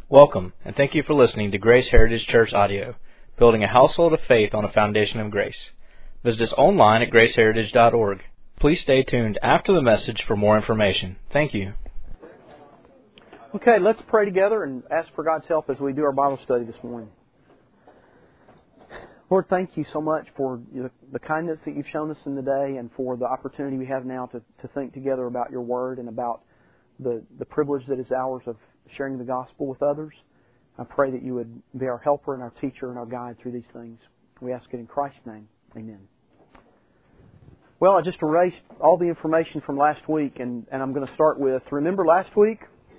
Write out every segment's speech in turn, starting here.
Welcome, and thank you for listening to Grace Heritage Church Audio, building a household of faith on a foundation of grace. Visit us online at graceheritage.org. Please stay tuned after the message for more information. Thank you. Okay, let's pray together and ask for God's help as we do our Bible study this morning. Lord, thank you so much for the kindness that you've shown us in the day and for the opportunity we have now to think together about your Word and about the privilege that is ours of sharing the gospel with others. I pray that you would be our helper and our teacher and our guide through these things. We ask it in Christ's name. Amen. Well, I just erased all the information from last week, and I'm going to start with, remember last week?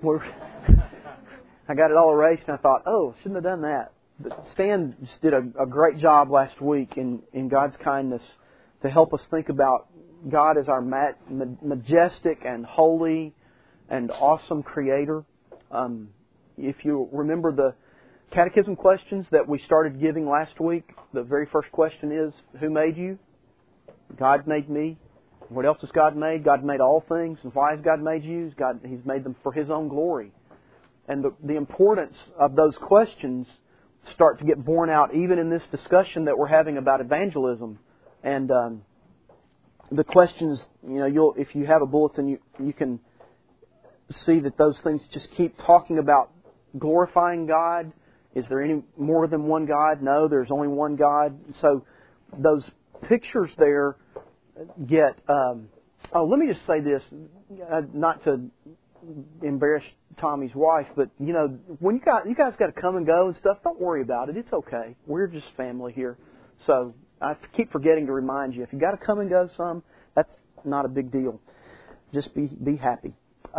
I got it all erased, and I thought, shouldn't have done that. But Stan just did a great job last week in God's kindness to help us think about God as our majestic and holy and awesome Creator. If you remember the catechism questions that we started giving last week, the very first question is, who made you? God made me. What else has God made? God made all things. And why has God made you? He's made them for His own glory. And the importance of those questions start to get borne out even in this discussion that we're having about evangelism. And the questions, if you have a bulletin, you can see that those things just keep talking about glorifying God. Is there any more than one God? No, there's only one God. So those pictures there get... let me just say this, not to embarrass Tommy's wife, but, when you guys got to come and go and stuff, don't worry about it. It's okay. We're just family here. So I keep forgetting to remind you, if you got to come and go some, that's not a big deal. Just be happy.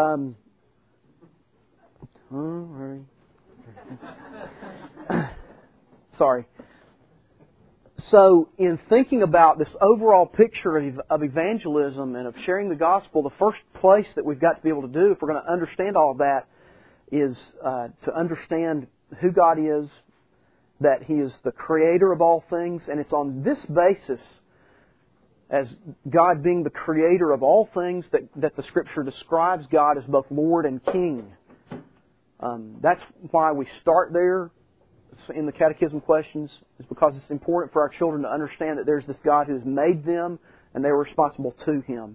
Sorry. So, in thinking about this overall picture of evangelism and of sharing the gospel, the first place that we've got to be able to do, if we're going to understand all of that, is to understand who God is, that He is the Creator of all things, and it's on this basis, as God being the Creator of all things, that the Scripture describes God as both Lord and King. That's why we start there in the catechism questions, is because it's important for our children to understand that there's this God who has made them and they were responsible to Him.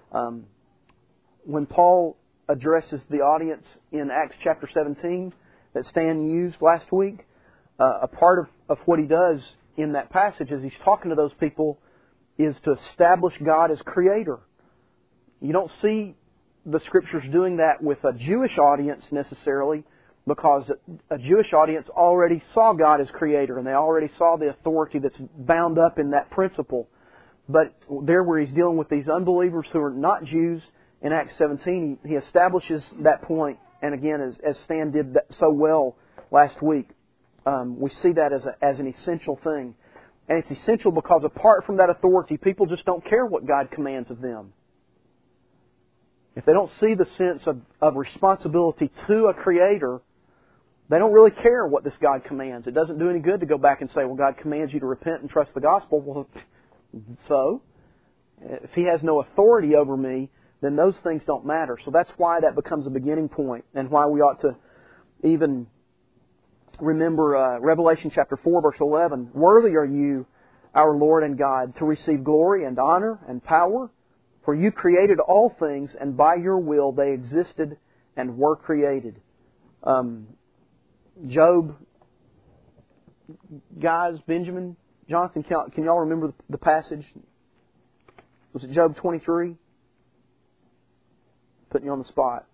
When Paul addresses the audience in Acts chapter 17 that Stan used last week, a part of what he does in that passage as he's talking to those people is to establish God as Creator. You don't see the Scriptures doing that with a Jewish audience necessarily, because a Jewish audience already saw God as Creator and they already saw the authority that's bound up in that principle. But there where he's dealing with these unbelievers who are not Jews, in Acts 17, he establishes that point. And again, as Stan did that so well last week, we see that as an essential thing. And it's essential because apart from that authority, people just don't care what God commands of them. If they don't see the sense of responsibility to a Creator, they don't really care what this God commands. It doesn't do any good to go back and say, well, God commands you to repent and trust the gospel. Well, so, if He has no authority over me, then those things don't matter. So that's why that becomes a beginning point, and why we ought to even remember Revelation chapter 4, verse 11. Worthy are you, our Lord and God, to receive glory and honor and power, for you created all things, and by your will they existed and were created. Job, guys, Benjamin, Jonathan, can y'all remember the passage? Was it Job 23? Putting you on the spot.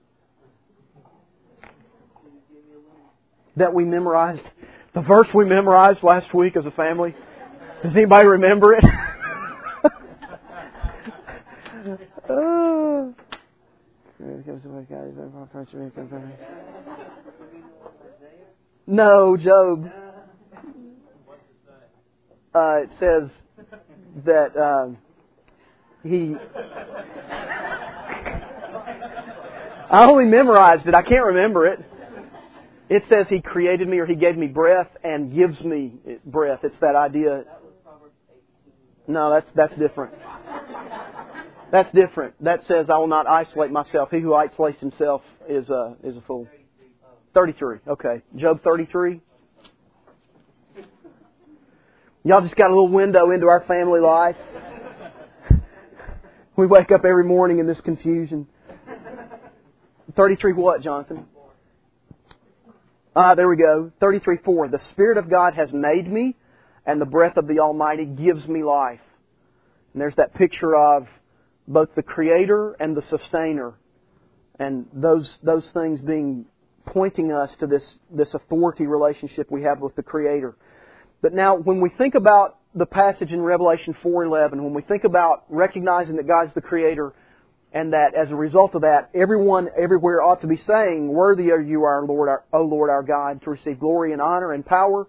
That we memorized. The verse we memorized last week as a family. Does anybody remember it? No, Job. It says that he... I only memorized it. I can't remember it. It says He created me, or He gave me breath and gives me breath. It's that idea. No, that's different. That's different. That says, I will not isolate myself. He who isolates himself is a fool. 33. Okay. Job 33. Y'all just got a little window into our family life. We wake up every morning in this confusion. 33 what, Jonathan? There we go. 33:4. The Spirit of God has made me, and the breath of the Almighty gives me life. And there's that picture of both the Creator and the Sustainer. And those things pointing us to this authority relationship we have with the Creator. But now, when we think about the passage in Revelation 4:11, when we think about recognizing that God's the Creator, and that as a result of that, everyone everywhere ought to be saying, "Worthy are you, our Lord, O Lord our God, to receive glory and honor and power,"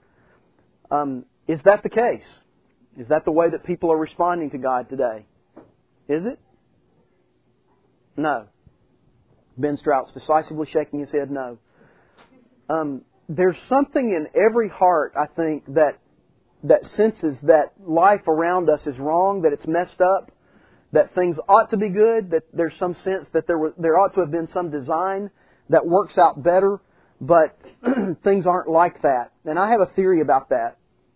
is that the case? Is that the way that people are responding to God today? Is it? No. Ben Strout's decisively shaking his head no. There's something in every heart, I think, that senses that life around us is wrong, that it's messed up, that things ought to be good, that there's some sense that there ought to have been some design that works out better, but things aren't like that. And I have a theory about that.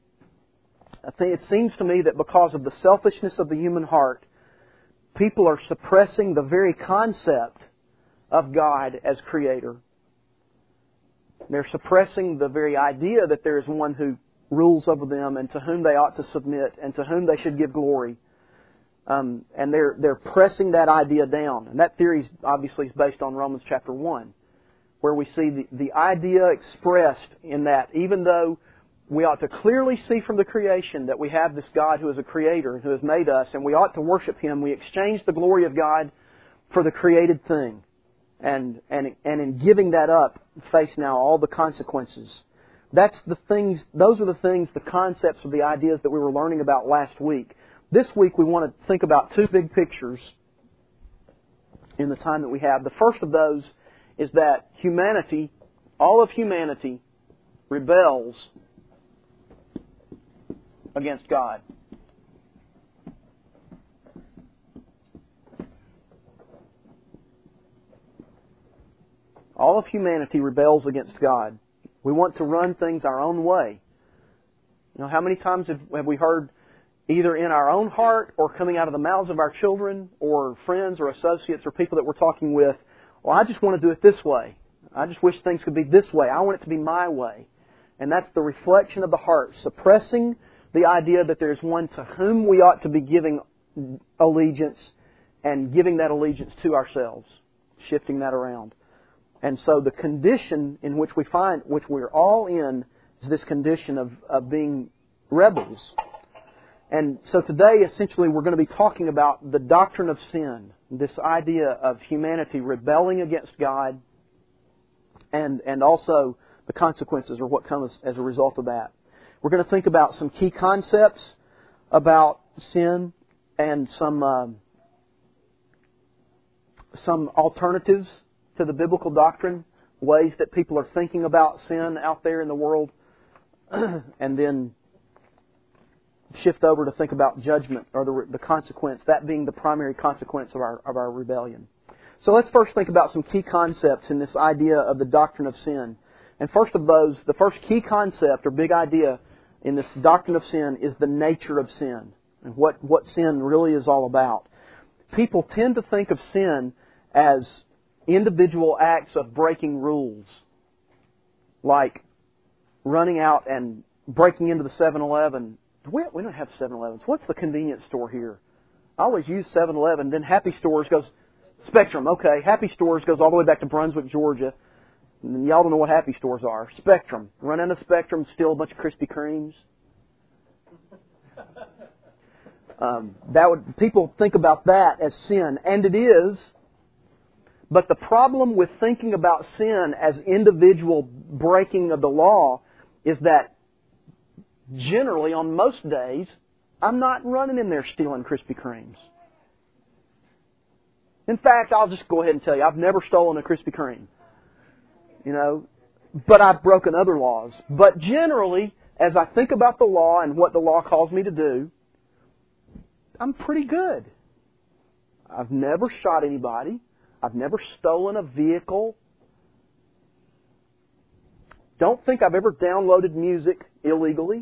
I think it seems to me that because of the selfishness of the human heart, people are suppressing the very concept of God as Creator. They're suppressing the very idea that there is one who rules over them and to whom they ought to submit and to whom they should give glory. And they're pressing that idea down. And that theory obviously is based on Romans chapter 1, where we see the idea expressed in that even though we ought to clearly see from the creation that we have this God who is a Creator, who has made us, and we ought to worship Him, we exchange the glory of God for the created thing. And in giving that up, face now all the consequences. Those are the things, the concepts of the ideas that we were learning about last week. This week we want to think about two big pictures in the time that we have. The first of those is that humanity, all of humanity, rebels against God. All of humanity rebels against God. We want to run things our own way. You know, how many times have we heard, either in our own heart or coming out of the mouths of our children or friends or associates or people that we're talking with, well, I just want to do it this way. I just wish things could be this way. I want it to be my way. And that's the reflection of the heart, suppressing the idea that there's one to whom we ought to be giving allegiance and giving that allegiance to ourselves, shifting that around. And so the condition in which we're all in, is this condition of being rebels. And so today, essentially, we're going to be talking about the doctrine of sin, this idea of humanity rebelling against God, and also the consequences or what comes as a result of that. We're going to think about some key concepts about sin and some alternatives to the biblical doctrine, ways that people are thinking about sin out there in the world, and then shift over to think about judgment or the consequence, that being the primary consequence of our rebellion. So let's first think about some key concepts in this idea of the doctrine of sin. And first of those, the first key concept or big idea in this doctrine of sin is the nature of sin and what sin really is all about. People tend to think of sin as individual acts of breaking rules, like running out and breaking into the 7-Eleven. We don't have 7-Elevens. What's the convenience store here? I always use 7-Eleven. Then Happy Stores goes, Spectrum. Okay, Happy Stores goes all the way back to Brunswick, Georgia. And y'all don't know what Happy Stores are. Spectrum. Run into Spectrum, steal a bunch of Krispy Kremes. People think about that as sin, and it is. But the problem with thinking about sin as individual breaking of the law is that generally, on most days, I'm not running in there stealing Krispy Kremes. In fact, I'll just go ahead and tell you, I've never stolen a Krispy Kreme. You know, but I've broken other laws. But generally, as I think about the law and what the law calls me to do, I'm pretty good. I've never shot anybody. I've never stolen a vehicle. Don't think I've ever downloaded music illegally.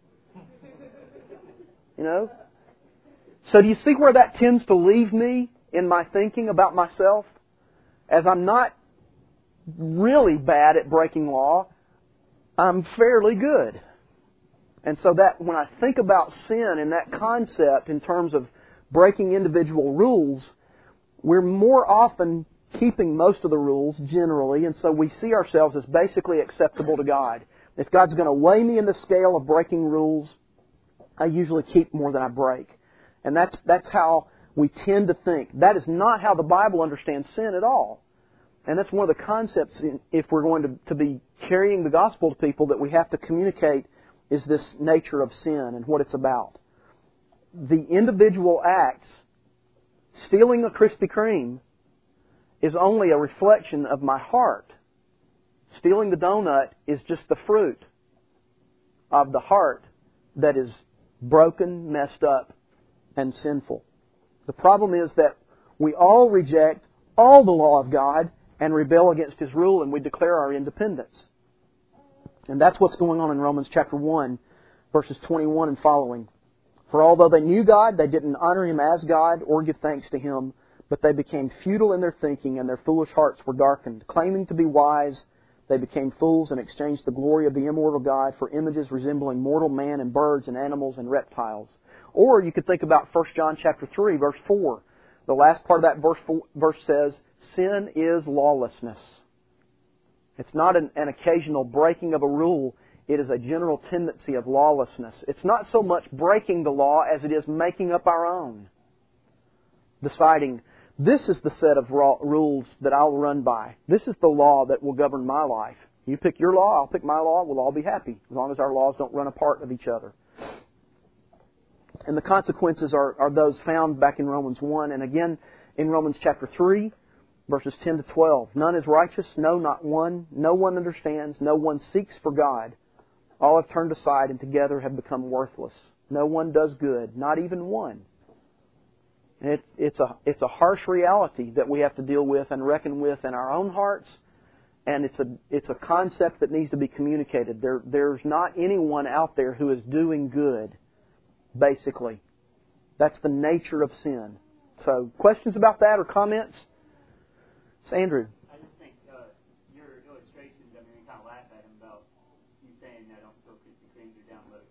You know? So do you see where that tends to leave me in my thinking about myself? As I'm not really bad at breaking law, I'm fairly good. And so that when I think about sin in that concept in terms of breaking individual rules, we're more often keeping most of the rules generally, and so we see ourselves as basically acceptable to God. If God's going to weigh me in the scale of breaking rules, I usually keep more than I break. And that's how we tend to think. That is not how the Bible understands sin at all. And that's one of the concepts, if we're going to be carrying the gospel to people, that we have to communicate is this nature of sin and what it's about. The individual acts, stealing a Krispy Kreme, is only a reflection of my heart. Stealing the donut is just the fruit of the heart that is broken, messed up, and sinful. The problem is that we all reject all the law of God and rebel against His rule, and we declare our independence. And that's what's going on in Romans chapter 1, verses 21 and following. For although they knew God, they didn't honor Him as God or give thanks to Him, but they became futile in their thinking, and their foolish hearts were darkened. Claiming to be wise, they became fools and exchanged the glory of the immortal God for images resembling mortal man and birds and animals and reptiles. Or you could think about 1 John chapter 3, verse 4. The last part of that verse says, sin is lawlessness. It's not an occasional breaking of a rule. It is a general tendency of lawlessness. It's not so much breaking the law as it is making up our own. Deciding, this is the set of rules that I'll run by. This is the law that will govern my life. You pick your law, I'll pick my law, we'll all be happy, as long as our laws don't run apart of each other. And the consequences are those found back in Romans 1 and again in Romans chapter 3, verses 10 to 12. None is righteous, no, not one. No one understands, no one seeks for God. All have turned aside and together have become worthless. No one does good, not even one. And it's a harsh reality that we have to deal with and reckon with in our own hearts, and it's a concept that needs to be communicated. There's not anyone out there who is doing good, basically. That's the nature of sin. So, questions about that or comments? It's Andrew. I just think your illustrations, I mean, we kind of laugh at them about you saying I don't feel Krispy Kremes are downloading.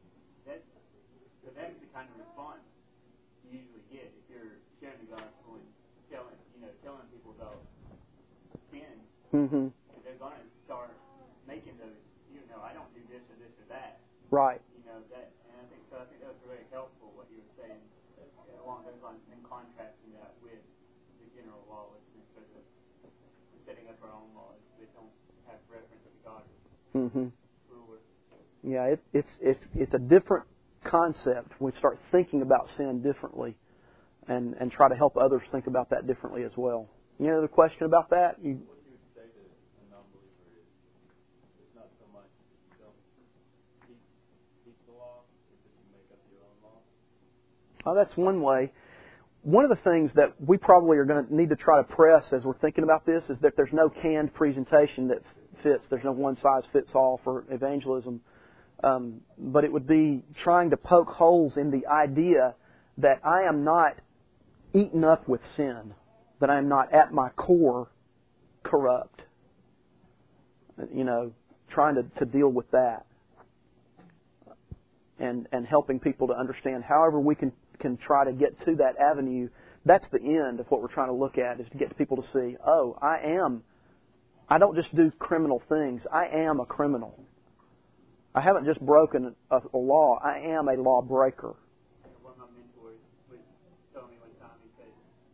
That's the kind of response you usually get if you're sharing the gospel and telling people about sin. Mm-hmm. They're going to start making those. I don't do this or this or that. Right. That, and I think that was very helpful what you were saying along those lines, and contrasting that with the general lawlessness or the setting up our own laws that don't have reference to God as ruler. Yeah, it's a different concept. We start thinking about sin differently, and try to help others think about that differently as well. Any other question about that? What you would say to a non-believer is it's not so much you don't keep the law, it's that you make up your own law. Oh, that's one way. One of the things that we probably are going to need to try to press as we're thinking about this is that there's no canned presentation that fits. There's no one-size-fits-all for evangelism. But it would be trying to poke holes in the idea that I am not eaten up with sin, that I am not at my core corrupt. Trying to deal with that. And helping people to understand however we can try to get to that avenue. That's the end of what we're trying to look at, is to get people to see, I don't just do criminal things. I am a criminal. I haven't just broken a law. I am a lawbreaker. One of my mentors was telling me one time, he said,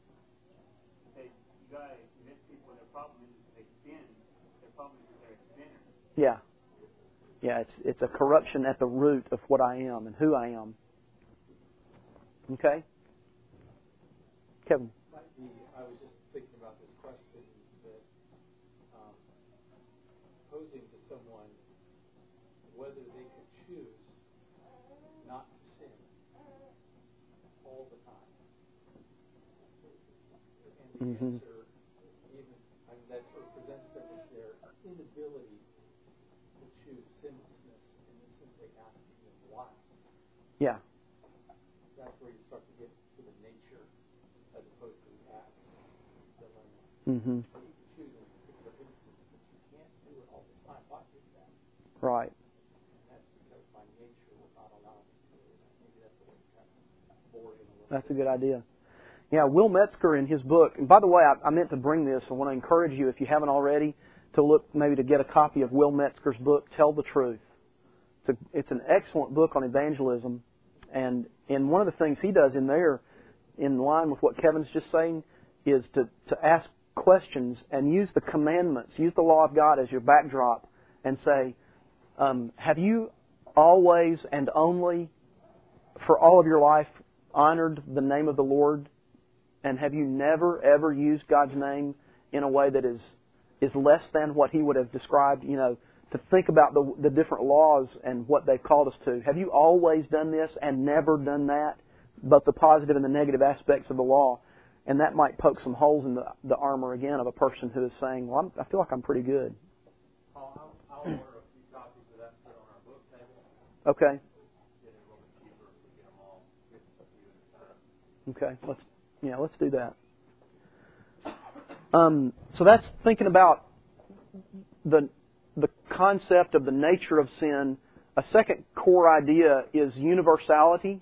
you got to convince people their problem isn't that they sin. Their problem is that they're a sinner. Yeah. Yeah, it's a corruption at the root of what I am and who I am. Okay? Kevin. I was just thinking about this question that posing to someone whether they could choose not to sin all the time. And the answer, that sort of presents them with their inability asking them why. Yeah. That's where you start to get to the nature as opposed to the acts. Mm-hmm. So you can choose in a particular instance, but you can't do it all the time. Why is that? Right. And that's because by nature we're not allowed to do it. Maybe that's the way you kind of bore in a little That's a bit. good idea. Yeah, Will Metzger in his book, and by the way, I meant to bring this. I want to encourage you, if you haven't already, to look, maybe to get a copy of Will Metzger's book, Tell the Truth. It's an excellent book on evangelism, and one of the things he does in there, in line with what Kevin's just saying, is to ask questions and use the commandments, use the law of God as your backdrop, and say, have you always and only, for all of your life, honored the name of the Lord? And have you never, ever used God's name in a way that is less than what He would have described? You know, to think about the different laws and what they've called us to. Have you always done this and never done that? Both the positive and the negative aspects of the law. And that might poke some holes in the armor again of a person who is saying, well, I feel like I'm pretty good. I'll order a few copies of that to put on our book table. Okay. Get it a little bit cheaper if we get them all. Get a few at a time. Okay. Let's do that. So that's thinking about the concept of the nature of sin. A second core idea is universality.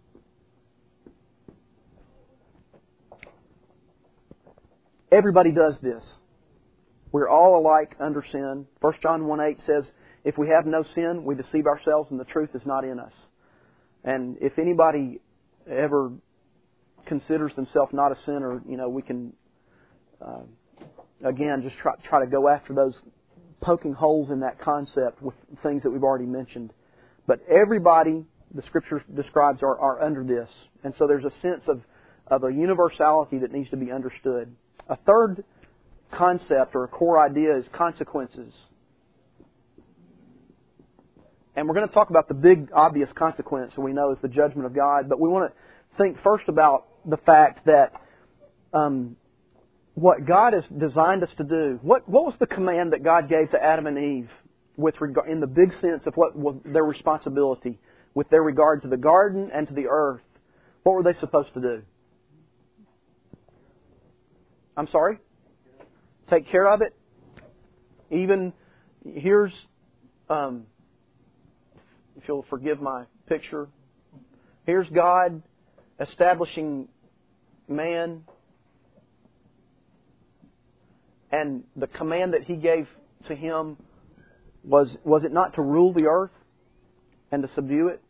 Everybody does this. We're all alike under sin. 1 John 1:8 says, if we have no sin, we deceive ourselves and the truth is not in us. And if anybody ever considers themselves not a sinner, we can, again, just try to go after those poking holes in that concept with things that we've already mentioned. But everybody, the Scripture describes, are under this. And so there's a sense of a universality that needs to be understood. A third concept or a core idea is consequences. And we're going to talk about the big, obvious consequence that we know is the judgment of God. But we want to think first about the fact that what God has designed us to do. What was the command that God gave to Adam and Eve with regard, in the big sense of what was their responsibility with their regard to the garden and to the earth? What were they supposed to do? I'm sorry? Take care of it? Even, here's, if you'll forgive my picture, here's God establishing man, and the command that He gave to him was it not to rule the earth and to subdue it?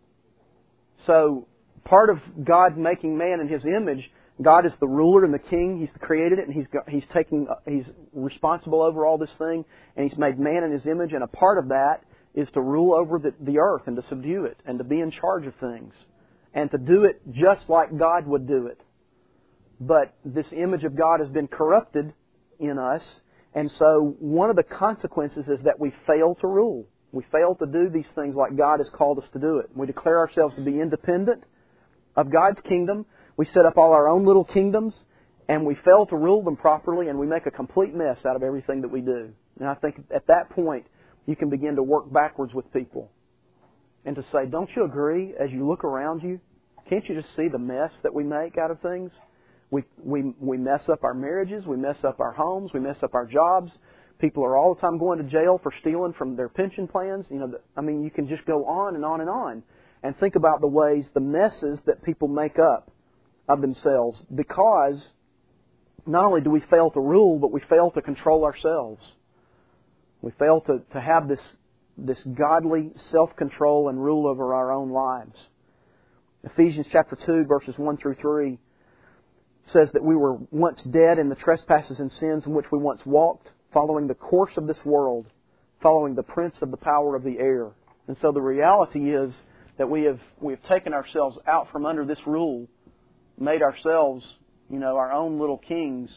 So, part of God making man in His image, God is the ruler and the king. He's created it, and He's responsible over all this thing, and He's made man in His image, and a part of that is to rule over the earth and to subdue it and to be in charge of things and to do it just like God would do it. But this image of God has been corrupted in us, and so one of the consequences is that we fail to rule. We fail to do these things like God has called us to do it. We declare ourselves to be independent of God's kingdom. We set up all our own little kingdoms, and we fail to rule them properly, and we make a complete mess out of everything that we do. And I think at that point, you can begin to work backwards with people and to say, don't you agree as you look around you? Can't you just see the mess that we make out of things? We mess up our marriages, we mess up our homes, we mess up our jobs. People are all the time going to jail for stealing from their pension plans. You can just go on and on and on. And think about the ways, the messes that people make up of themselves, because not only do we fail to rule, but we fail to control ourselves. We fail to have this godly self-control and rule over our own lives. Ephesians chapter 2, verses 1 through 3 says that we were once dead in the trespasses and sins in which we once walked, following the course of this world, following the prince of the power of the air. And so the reality is that we have taken ourselves out from under this rule, made ourselves, our own little kings.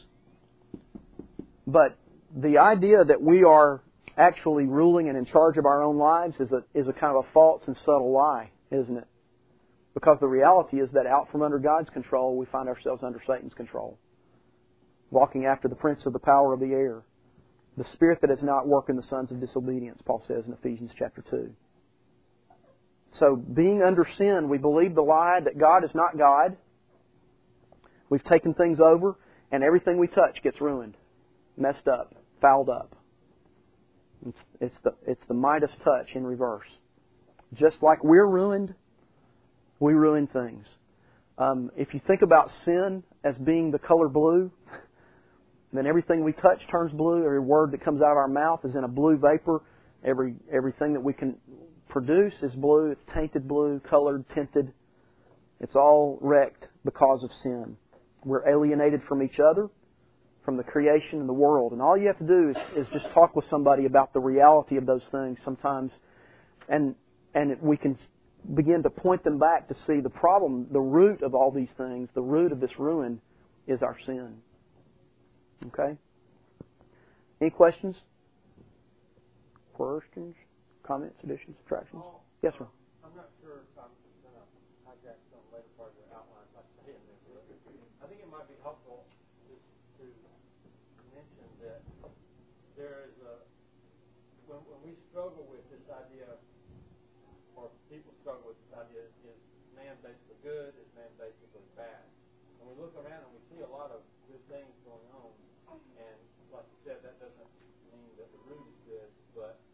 But the idea that we are actually ruling and in charge of our own lives is a kind of a false and subtle lie, isn't it? Because the reality is that out from under God's control, we find ourselves under Satan's control, walking after the prince of the power of the air, the spirit that is now at work in the sons of disobedience, Paul says in Ephesians chapter 2. So being under sin, we believe the lie that God is not God. We've taken things over, and everything we touch gets ruined, messed up, fouled up. It's the Midas touch in reverse. Just like we're ruined, we ruin things. If you think about sin as being the color blue, then everything we touch turns blue. Every word that comes out of our mouth is in a blue vapor. Everything that we can produce is blue. It's tainted blue, colored, tinted. It's all wrecked because of sin. We're alienated from each other, from the creation and the world. And all you have to do is just talk with somebody about the reality of those things sometimes. And we can begin to point them back to see the problem, the root of all these things, the root of this ruin is our sin. Okay? Any questions? Questions? Comments? Additions? Subtractions? Yes, sir. I'm not sure if I'm going to hijack some later part of the outline by saying this. I think it might be helpful just to mention that there is when we struggle with this idea, or people struggle with this idea, is man basically good, is man basically bad? And we look around and we see a lot of good things going on, and like you said, that doesn't mean that the root is good, but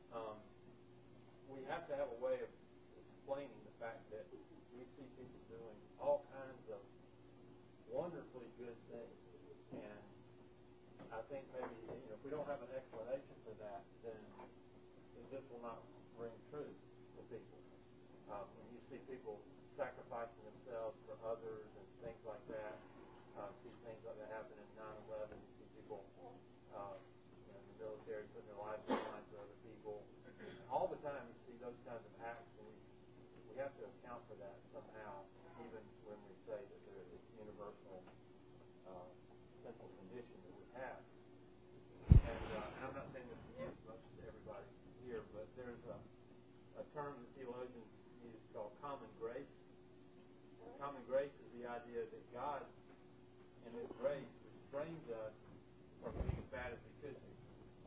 we have to have a way of explaining the fact that we see people doing all kinds of wonderfully good things, and I think maybe if we don't have an explanation for that, then this will not ring true to people. When you see people sacrificing themselves for others and things like that, see things like that happen in 9/11. You see people in the military putting their lives on the line for other people. All the time you see those kinds of acts, and we have to account for that somehow, even when we say that there is a universal sinful condition that we have. And I'm not saying this is much to everybody here, but there's a term that theologians use called common grace. Common grace is the idea that God, in His grace, restrains us from being as bad as we could be.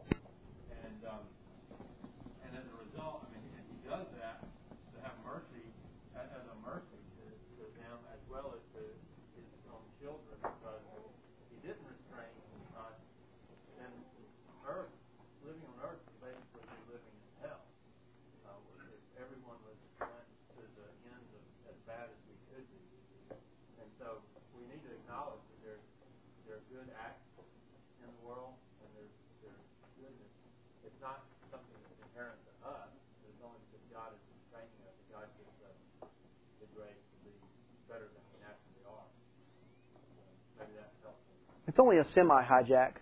And as a result, He does that to have mercy, as a mercy to them as well as to His own children, because if He didn't restrain us, then living on earth would basically be living in hell. If everyone was went to the end of as bad as we could be. And so we need to acknowledge that there are good acts in the world, and there's goodness. It's not something that's inherent to us. It's only because God is restraining us, that God gives us the grace to be better than we naturally are. Maybe that's helpful. It's only a semi-hijack.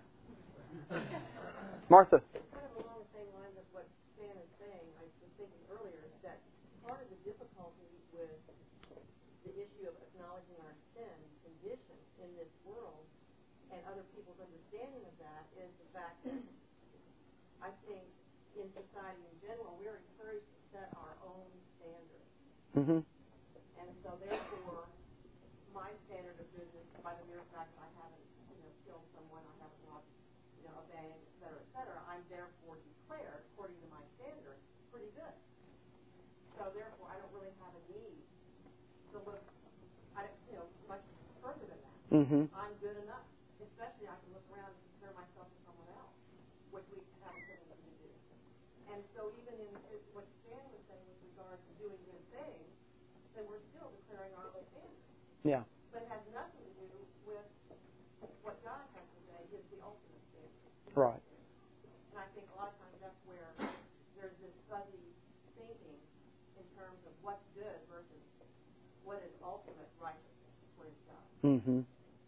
Martha. Kind of along the same lines of what Stan is saying, I was thinking earlier that part of the difficulty with the issue of acknowledging our sin condition in this world and other people's understanding of that is the fact that I think in society in general we're encouraged to set our own standards. Mm-hmm. And so therefore my standard of goodness, by the mere fact that I haven't killed someone, I haven't robbed a bank, et cetera, I'm therefore declared, according to my standards, pretty good. So therefore, I don't really have a need to look, much further than that. Mm-hmm. I'm good enough. Especially, I can look around and compare myself to someone else, which we have a tendency to do. And so, even in what Stan was saying with regard to doing good things, then we're still declaring our own standards. Yeah. But it has nothing to do with what God has to say is the ultimate standard. Right. And I think a lot of times that's where there's this fuzzy thinking in terms of what's good versus what is ultimate righteousness towards God. Mm-hmm.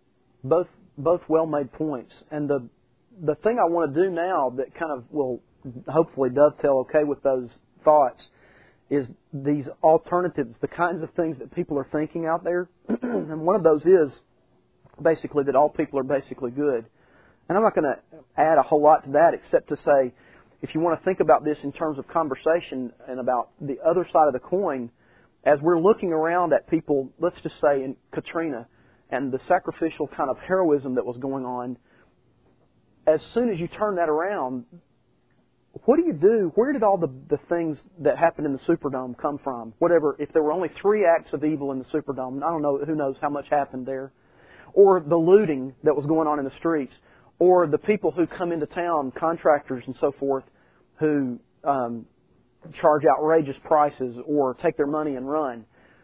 Both well-made points. And the thing I want to do now that kind of will hopefully dovetail okay with those thoughts is these alternatives, the kinds of things that people are thinking out there. And one of those is basically that all people are basically good. And I'm not going to add a whole lot to that except to say, if you want to think about this in terms of conversation and about the other side of the coin, as we're looking around at people, let's just say in Katrina, and the sacrificial kind of heroism that was going on, as soon as you turn that around, what do you do? Where did all the things that happened in the Superdome come from? Whatever, if there were only 3 acts of evil in the Superdome, I don't know, who knows how much happened there. Or the looting that was going on in the streets. Or the people who come into town, contractors and so forth, who charge outrageous prices or take their money and run.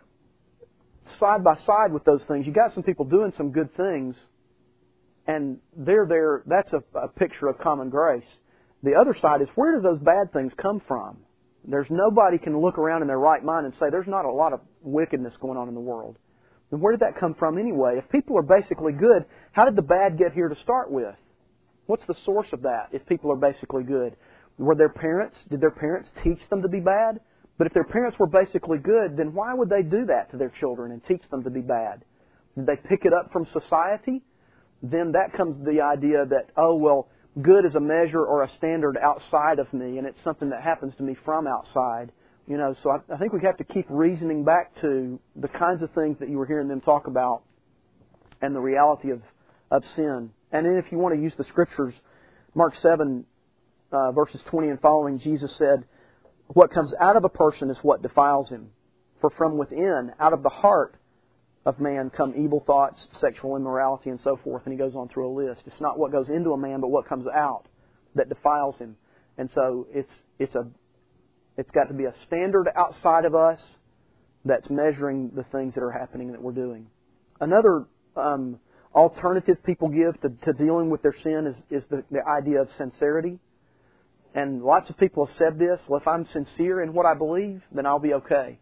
Side by side with those things, you got some people doing some good things, and they're there. That's a picture of common grace. The other side is, where do those bad things come from? There's nobody can look around in their right mind and say there's not a lot of wickedness going on in the world. And where did that come from anyway? If people are basically good, how did the bad get here to start with? What's the source of that if people are basically good? Did their parents teach them to be bad? But if their parents were basically good, then why would they do that to their children and teach them to be bad? Did they pick it up from society? Then that comes the idea that, oh, well, good is a measure or a standard outside of me, and it's something that happens to me from outside. You know, so I think we have to keep reasoning back to the kinds of things that you were hearing them talk about and the reality of sin. And then if you want to use the Scriptures, Mark 7, verses 20 and following, Jesus said, what comes out of a person is what defiles him. For from within, out of the heart of man, come evil thoughts, sexual immorality, and so forth. And he goes on through a list. It's not what goes into a man, but what comes out that defiles him. And so it's got to be a standard outside of us that's measuring the things that are happening that we're doing. Another alternative people give to dealing with their sin is the idea of sincerity. And lots of people have said this, well, if I'm sincere in what I believe, then I'll be okay.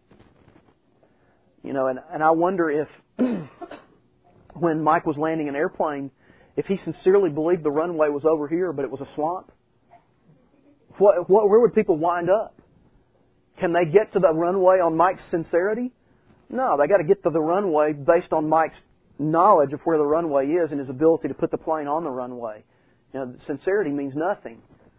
You know, and I wonder if, when Mike was landing an airplane, if he sincerely believed the runway was over here, but it was a swamp, where would people wind up? Can they get to the runway on Mike's sincerity? No, they got to get to the runway based on Mike's knowledge of where the runway is and his ability to put the plane on the runway. You know, sincerity means nothing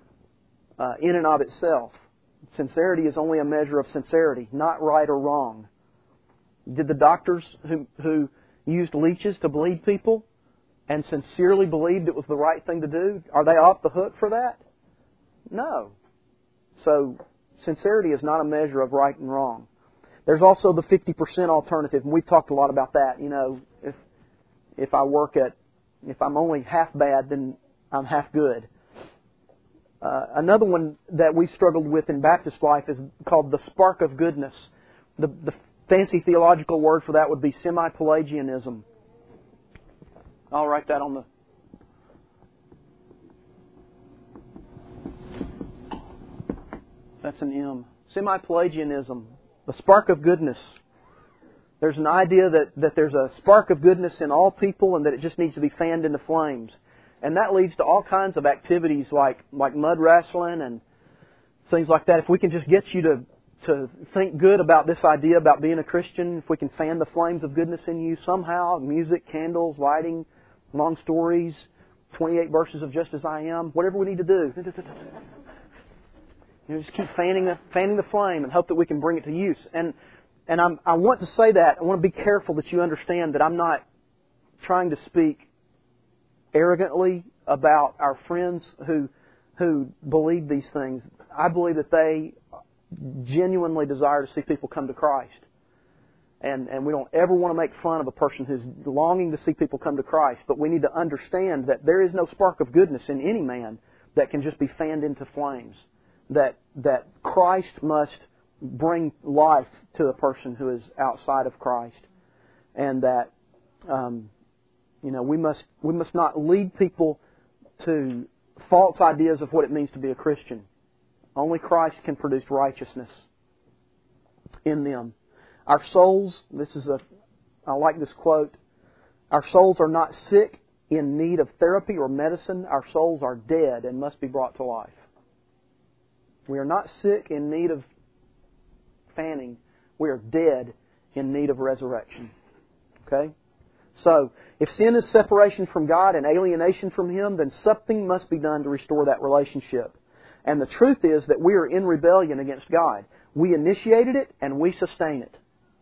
in and of itself. Sincerity is only a measure of sincerity, not right or wrong. Did the doctors who used leeches to bleed people and sincerely believed it was the right thing to do, are they off the hook for that? No. So sincerity is not a measure of right and wrong. There's also the 50% alternative, and we've talked a lot about that. You know, if I'm only half bad, then I'm half good. Another one that we struggled with in Baptist life is called the spark of goodness. The fancy theological word for that would be semi-Pelagianism. I'll write that on the... That's an M. Semi-Pelagianism. The spark of goodness. There's an idea that there's a spark of goodness in all people and that it just needs to be fanned into flames. And that leads to all kinds of activities like mud wrestling and things like that. If we can just get you to think good about this idea about being a Christian, if we can fan the flames of goodness in you somehow, music, candles, lighting, long stories, 28 verses of Just As I Am, whatever we need to do. You know, just keep fanning the flame and hope that we can bring it to use. And I want to say that. I want to be careful that you understand that I'm not trying to speak arrogantly about our friends who believe these things. I believe that they genuinely desire to see people come to Christ. And we don't ever want to make fun of a person who's longing to see people come to Christ. But we need to understand that there is no spark of goodness in any man that can just be fanned into flames. That Christ must bring life to a person who is outside of Christ. And that we must not lead people to false ideas of what it means to be a Christian. Only Christ can produce righteousness in them. Our souls, I like this quote, our souls are not sick in need of therapy or medicine. Our souls are dead and must be brought to life. We are not sick in need of fanning. We are dead in need of resurrection. Okay? So, if sin is separation from God and alienation from Him, then something must be done to restore that relationship. And the truth is that we are in rebellion against God. We initiated it and we sustain it.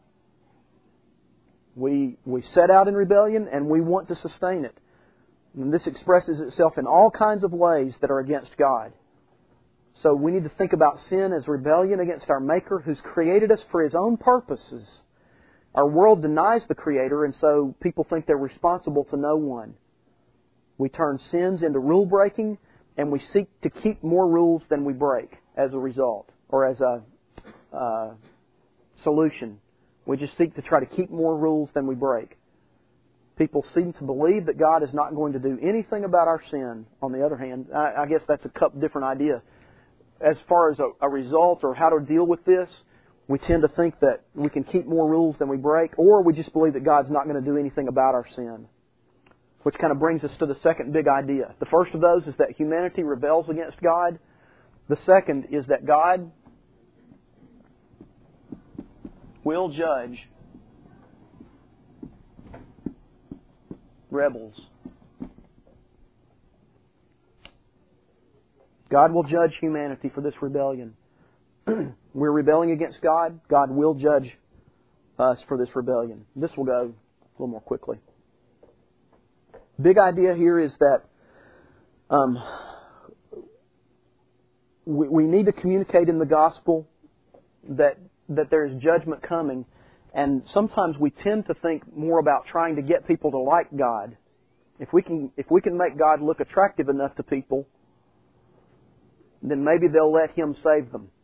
We set out in rebellion and we want to sustain it. And this expresses itself in all kinds of ways that are against God. So we need to think about sin as rebellion against our Maker who's created us for His own purposes. Our world denies the Creator, and so people think they're responsible to no one. We turn sins into rule breaking, and we seek to keep more rules than we break as a result, or as a solution. We just seek to try to keep more rules than we break. People seem to believe that God is not going to do anything about our sin. On the other hand, I guess that's a different idea. As far as a result or how to deal with this, we tend to think that we can keep more rules than we break, or we just believe that God's not going to do anything about our sin. Which kind of brings us to the second big idea. The first of those is that humanity rebels against God. The second is that God will judge rebels. God will judge humanity for this rebellion. We're rebelling against God. God will judge us for this rebellion. This will go a little more quickly. Big idea here is that we need to communicate in the gospel that there is judgment coming, and sometimes we tend to think more about trying to get people to like God. If we can make God look attractive enough to people, then maybe they'll let Him save them.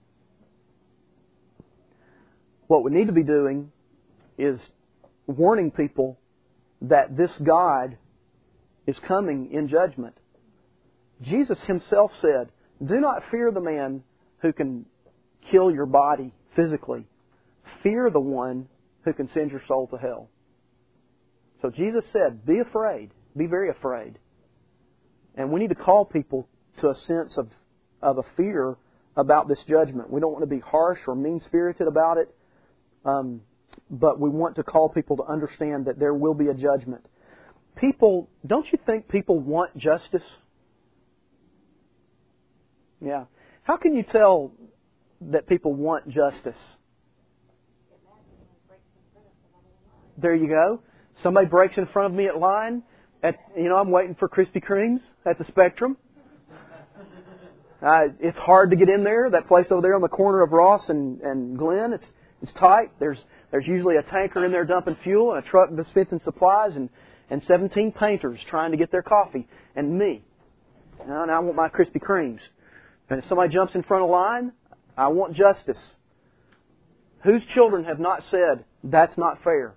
What we need to be doing is warning people that this God is coming in judgment. Jesus Himself said, "Do not fear the man who can kill your body physically. Fear the one who can send your soul to hell." So Jesus said, be afraid. Be very afraid. And we need to call people to a sense of a fear about this judgment. We don't want to be harsh or mean-spirited about it, but we want to call people to understand that there will be a judgment. People, don't you think people want justice? Yeah. How can you tell that people want justice? There you go. Somebody breaks in front of me at line. I'm waiting for Krispy Kremes at the Spectrum. It's hard to get in there. That place over there on the corner of Ross and Glen, it's tight. There's usually a tanker in there dumping fuel and a truck dispensing supplies and 17 painters trying to get their coffee and me. And I want my Krispy Kremes. And if somebody jumps in front of line, I want justice. Whose children have not said, that's not fair?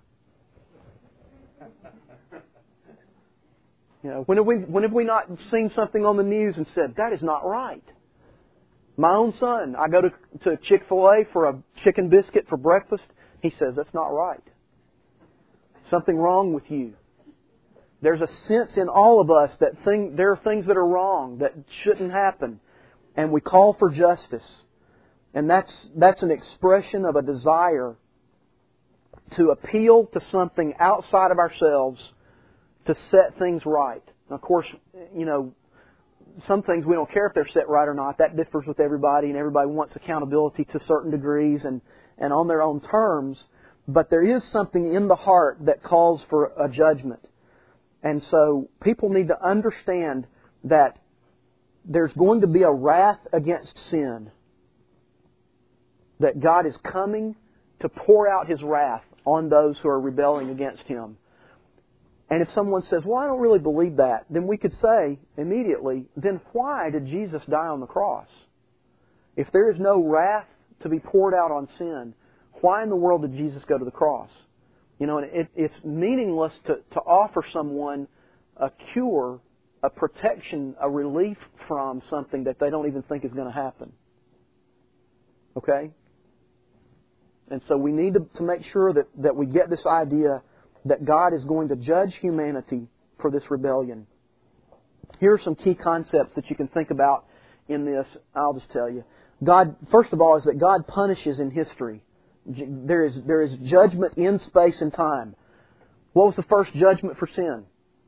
When have we not seen something on the news and said, that is not right? My own son, I go to Chick-fil-A for a chicken biscuit for breakfast. He says, that's not right. Something wrong with you. There's a sense in all of us that there are things that are wrong, that shouldn't happen. And we call for justice. And that's an expression of a desire to appeal to something outside of ourselves to set things right. And of course, some things we don't care if they're set right or not. That differs with everybody, and everybody wants accountability to certain degrees and on their own terms. But there is something in the heart that calls for a judgment. And so people need to understand that there's going to be a wrath against sin. That God is coming to pour out His wrath on those who are rebelling against Him. And if someone says, well, I don't really believe that, then we could say immediately, then why did Jesus die on the cross? If there is no wrath to be poured out on sin, why in the world did Jesus go to the cross? It's meaningless to offer someone a cure, a protection, a relief from something that they don't even think is going to happen. Okay? And so we need to make sure that we get this idea that God is going to judge humanity for this rebellion. Here are some key concepts that you can think about in this. I'll just tell you. God, first of all, is that God punishes in history. There is judgment in space and time. What was the first judgment for sin?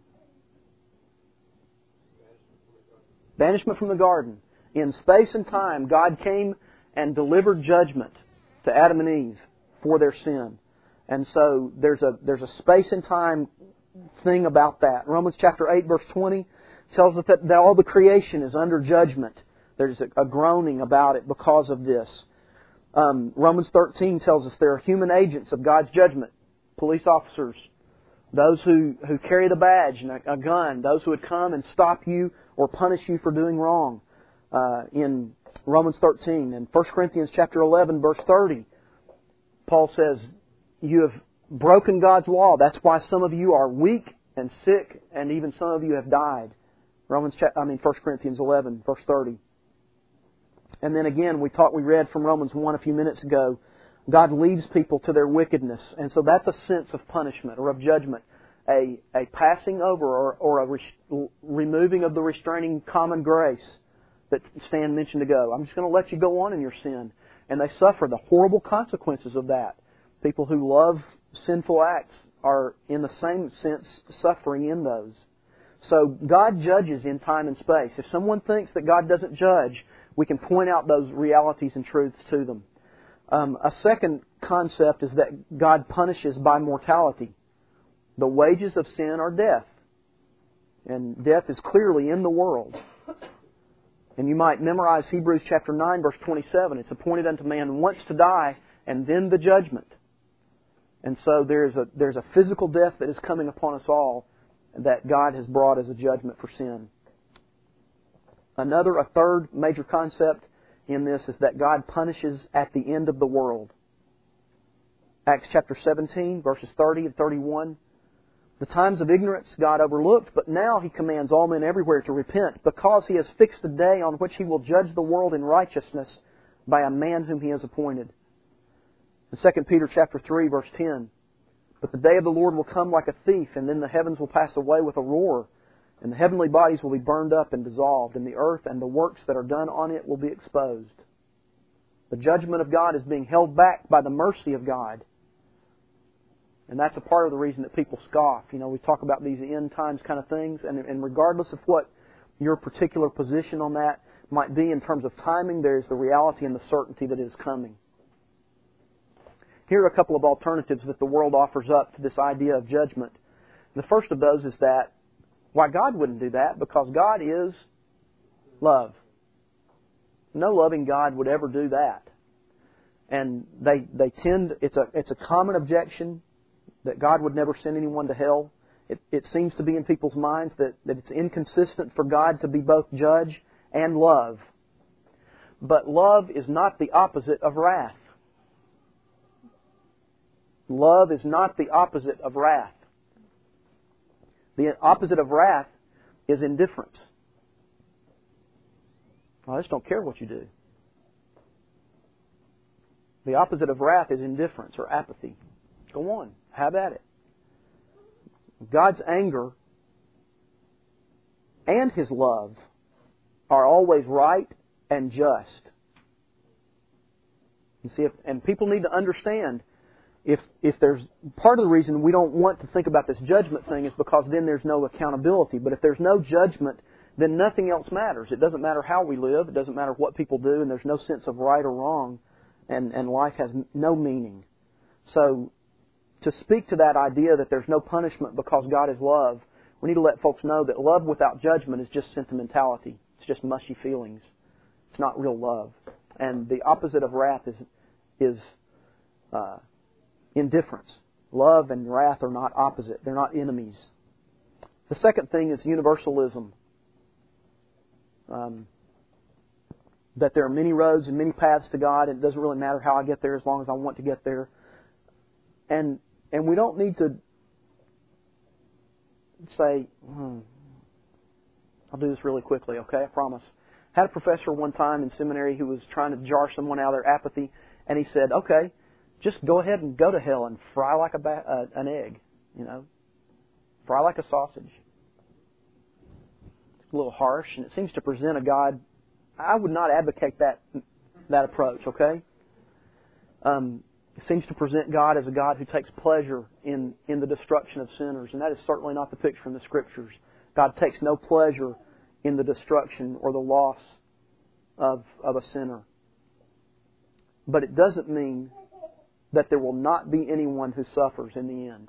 Banishment from the garden. In space and time, God came and delivered judgment to Adam and Eve for their sin. And so there's a space and time thing about that. Romans chapter 8, verse 20 tells us that all the creation is under judgment There's a groaning about it because of this. Romans 13 tells us there are human agents of God's judgment. Police officers, those who carry the badge and a gun, those who would come and stop you or punish you for doing wrong. In Romans 13 and 1 Corinthians chapter 11, verse 30, Paul says, you have broken God's law. That's why some of you are weak and sick, and even some of you have died. 1 Corinthians 11, verse 30. And then again, we read from Romans 1 a few minutes ago, God leaves people to their wickedness. And so that's a sense of punishment or of judgment. A passing over or a removing of the restraining common grace that Stan mentioned ago. I'm just going to let you go on in your sin. And they suffer the horrible consequences of that. People who love sinful acts are, in the same sense, suffering in those. So God judges in time and space. If someone thinks that God doesn't judge, we can point out those realities and truths to them. A second concept is that God punishes by mortality. The wages of sin are death. And death is clearly in the world. And you might memorize Hebrews chapter 9, verse 27. It's appointed unto man once to die, and then the judgment. And so there's a physical death that is coming upon us all that God has brought as a judgment for sin. A third major concept in this is that God punishes at the end of the world. Acts chapter 17, verses 30 and 31. The times of ignorance God overlooked, but now He commands all men everywhere to repent, because He has fixed a day on which He will judge the world in righteousness by a man whom He has appointed. In 2 Peter chapter 3, verse 10, but the day of the Lord will come like a thief, and then the heavens will pass away with a roar, and the heavenly bodies will be burned up and dissolved, and the earth and the works that are done on it will be exposed. The judgment of God is being held back by the mercy of God. And that's a part of the reason that people scoff. You know, we talk about these end times kind of things, and regardless of what your particular position on that might be in terms of timing, there's the reality and the certainty that it is coming. Here are a couple of alternatives that the world offers up to this idea of judgment. The first of those is that, why, God wouldn't do that, because God is love. No loving God would ever do that. And they tend, it's a common objection that God would never send anyone to hell. It seems to be in people's minds that it's inconsistent for God to be both judge and love. But love is not the opposite of wrath. Love is not the opposite of wrath. The opposite of wrath is indifference. I just don't care what you do. The opposite of wrath is indifference or apathy. Go on. Have at it. God's anger and His love are always right and just. You see, and people need to understand, if there's part of the reason we don't want to think about this judgment thing is because then there's no accountability. But if there's no judgment, then nothing else matters. It doesn't matter how we live. It doesn't matter what people do, and there's no sense of right or wrong, and life has no meaning. So, to speak to that idea that there's no punishment because God is love, we need to let folks know that love without judgment is just sentimentality. It's just mushy feelings. It's not real love. And the opposite of wrath is indifference. Love and wrath are not opposite. They're not enemies. The second thing is universalism. That there are many roads and many paths to God, and it doesn't really matter how I get there as long as I want to get there. And we don't need to say, I'll do this really quickly, okay? I promise. I had a professor one time in seminary who was trying to jar someone out of their apathy, and he said, okay, just go ahead and go to hell and fry like an egg, you know. Fry like a sausage. It's a little harsh, and it seems to present a God. I would not advocate that approach, okay? It seems to present God as a God who takes pleasure in the destruction of sinners, and that is certainly not the picture in the Scriptures. God takes no pleasure in the destruction or the loss of a sinner. But it doesn't mean that there will not be anyone who suffers in the end.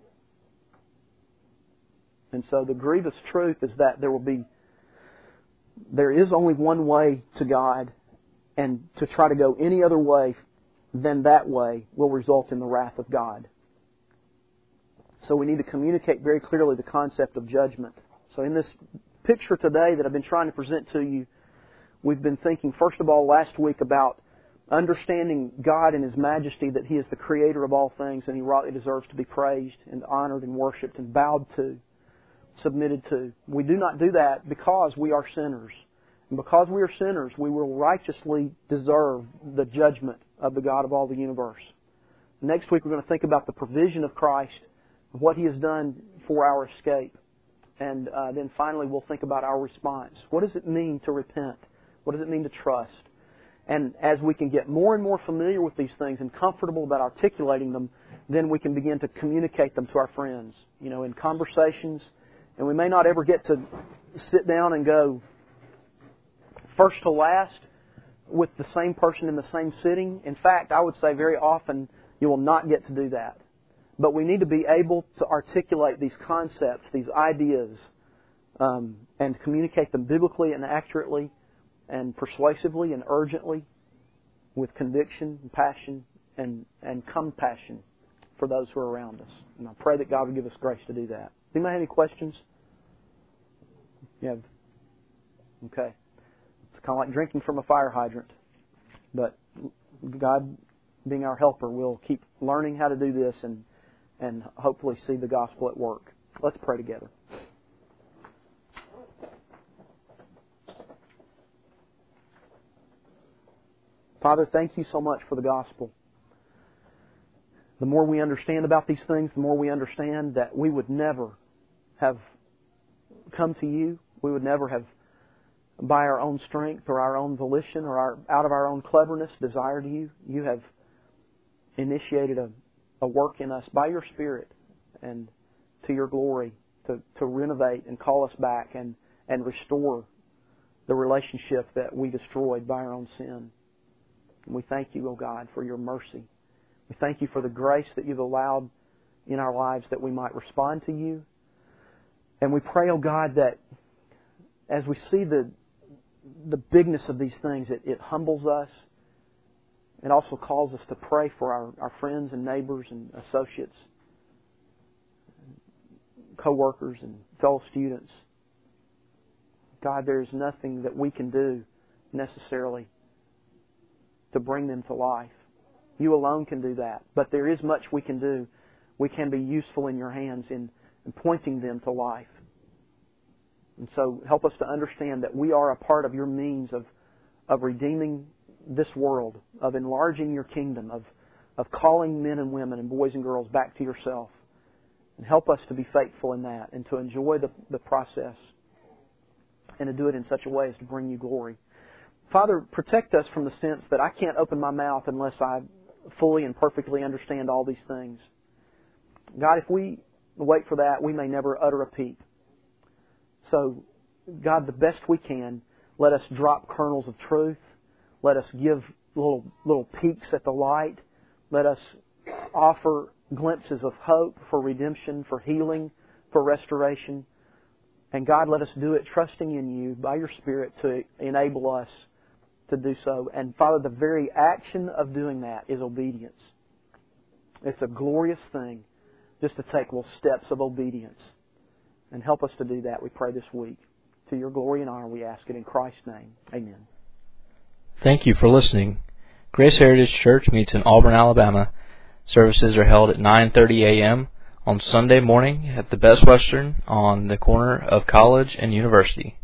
And so the grievous truth is that there will be there is only one way to God, and to try to go any other way than that way will result in the wrath of God. So we need to communicate very clearly the concept of judgment. So in this picture today that I've been trying to present to you, we've been thinking, first of all, last week about understanding God and His majesty, that He is the Creator of all things and He rightly deserves to be praised and honored and worshipped and bowed to, submitted to. We do not do that because we are sinners. And because we are sinners, we will righteously deserve the judgment of the God of all the universe. Next week we're going to think about the provision of Christ, what He has done for our escape. And then finally we'll think about our response. What does it mean to repent? What does it mean to trust? And as we can get more and more familiar with these things and comfortable about articulating them, then we can begin to communicate them to our friends, in conversations. And we may not ever get to sit down and go first to last with the same person in the same sitting. In fact, I would say very often you will not get to do that. But we need to be able to articulate these concepts, these ideas, and communicate them biblically and accurately and persuasively and urgently with conviction and passion and compassion for those who are around us. And I pray that God would give us grace to do that. Does anybody have any questions? You have? Okay. It's kind of like drinking from a fire hydrant. But God, being our helper, will keep learning how to do this and hopefully see the gospel at work. Let's pray together. Father, thank You so much for the gospel. The more we understand about these things, the more we understand that we would never have come to You. We would never have, by our own strength or our own volition or out of our own cleverness, desired You. You have initiated a work in us by Your Spirit and to Your glory to renovate and call us back and restore the relationship that we destroyed by our own sin. And we thank You, O God, for Your mercy. We thank You for the grace that You've allowed in our lives that we might respond to You. And we pray, O God, that as we see the bigness of these things, it humbles us. It also calls us to pray for our friends and neighbors and associates, co-workers and fellow students. God, there is nothing that we can do necessarily to bring them to life. You alone can do that. But there is much we can do. We can be useful in Your hands in pointing them to life. And so help us to understand that we are a part of Your means of redeeming this world, of enlarging Your kingdom, of calling men and women and boys and girls back to Yourself. And help us to be faithful in that and to enjoy the process and to do it in such a way as to bring You glory. Father, protect us from the sense that I can't open my mouth unless I fully and perfectly understand all these things. God, if we wait for that, we may never utter a peep. So, God, the best we can, let us drop kernels of truth. Let us give little peeks at the light. Let us offer glimpses of hope for redemption, for healing, for restoration. And God, let us do it trusting in You by Your Spirit to enable us to do so. And Father, the very action of doing that is obedience. It's a glorious thing just to take little steps of obedience. And help us to do that, we pray this week. To Your glory and honor, we ask it in Christ's name. Amen. Thank you for listening. Grace Heritage Church meets in Auburn, Alabama. Services are held at 9:30 a.m. on Sunday morning at the Best Western on the corner of College and University.